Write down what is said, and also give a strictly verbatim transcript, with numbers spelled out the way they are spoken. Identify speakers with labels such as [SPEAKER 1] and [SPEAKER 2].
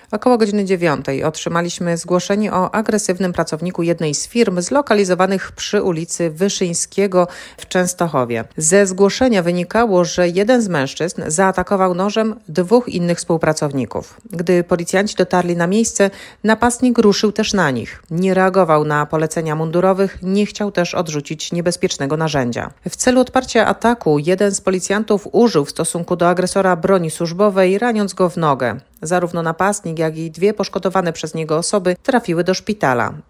[SPEAKER 1] Około godziny dziewiątej otrzymaliśmy zgłoszenie o agresywnym pracowniku jednej z firm zlokalizowanych przy ulicy Wyszyńskiego w Częstochowie. Ze zgłoszenia wynikało, że jeden z mężczyzn zaatakował nożem dwóch innych współpracowników. Gdy policjanci dotarli na miejsce, napastnik ruszył też na nich. Nie reagował na polecenia mundurowych, nie chciał też odrzucić niebezpiecznego narzędzia. W celu odparcia ataku jeden z policjantów użył w stosunku do agresora broni służbowej, raniąc go w nogę. Zarówno napastnik, jak i dwie poszkodowane przez niego osoby trafiły do szpitala.